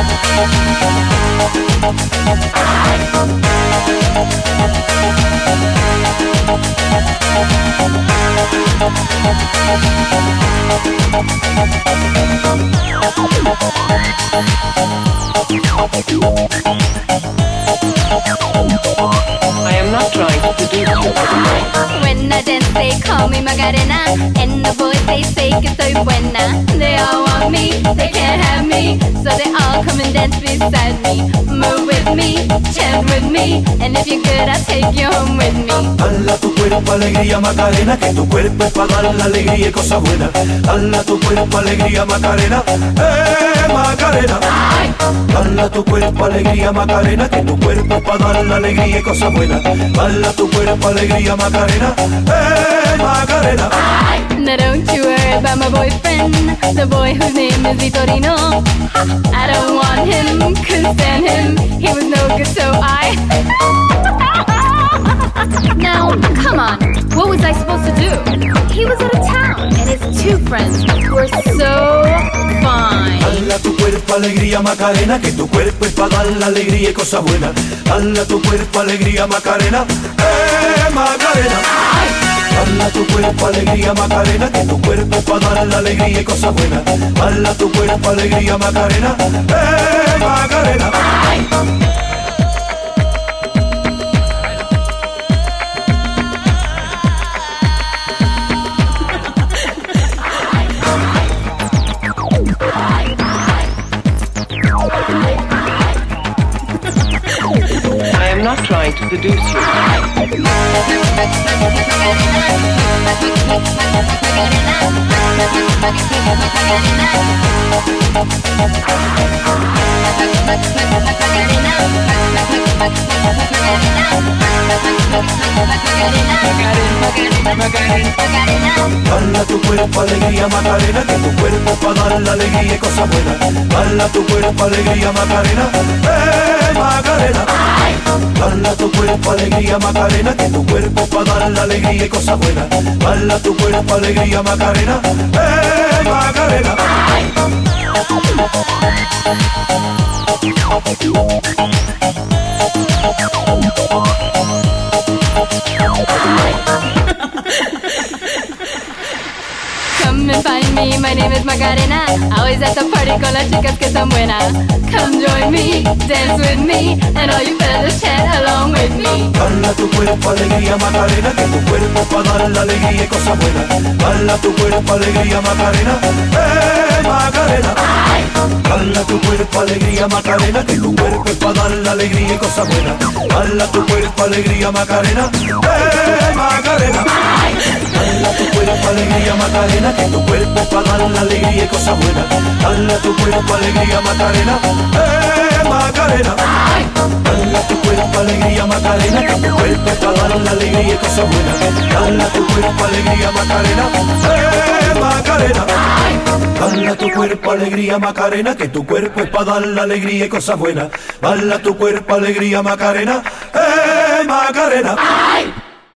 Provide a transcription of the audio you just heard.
I am not trying to seduce you. When I dance they call me Macarena, and the boys they say que soy buena. They all want me, they can't have me, so they all come and dance beside me. Move with me, chant with me, and if you're good I'll take you home with me. Hala tu cuerpo alegría Macarena, que tu cuerpo es para dar la alegría y cosas buenas. Hala tu cuerpo alegría Macarena, Macarena. Hala tu cuerpo alegría Macarena, que tu cuerpo es para dar la alegría y cosas buenas. Hala tu cuerpo alegría Macarena, Macarena. Now don't you worry about my boyfriend, the boy whose name is Vitorino. I don't want him, couldn't stand him, he was no good so I Now, come on, what was I supposed to do? He was out of town, and his two friends were so fine. Hala tu cuerpo alegría Macarena, que tu cuerpo es para dar la alegría y cosas buenas. Hala tu cuerpo alegría Macarena, Macarena. Hala tu cuerpo alegría Macarena, que tu cuerpo es para dar la alegría y cosas buenas. Hala tu cuerpo alegría Macarena, Macarena. I am not trying to seduce you. Hala tu cuerpo alegría Macarena, que tu cuerpo es para dar la alegría y cosas buenas. Hala tu cuerpo alegría Macarena, Macarena. Hala tu cuerpo alegría Macarena, que tu cuerpo es para dar la alegría y cosas buenas. Hala tu cuerpo alegría Macarena, Macarena. Come and find me, my name is Macarena. Always at the party con las chicas que son buenas. Come join me, dance with me, and all you fellas chat along with me. Hala tu cuerpo alegría Macarena, que tu cuerpo es para dar la alegría y cosas buenas. Hala tu cuerpo alegría Macarena, Macarena. Hala tu cuerpo alegría Macarena, que tu cuerpo es para dar la alegría y cosas buenas. Hala tu cuerpo alegría Macarena, Macarena. Hala tu cuerpo alegría Macarena, que tu cuerpo es para dar la alegría y cosas buenas. Hala tu cuerpo alegría Macarena, Macarena. Hala tu cuerpo alegría Macarena, que tu cuerpo es para dar la alegría y cosas buenas. Hala tu cuerpo alegría Macarena, Macarena. Hala tu cuerpo alegría Macarena, que tu cuerpo es para dar la alegría y cosas buenas. Hala tu cuerpo alegría Macarena, Macarena.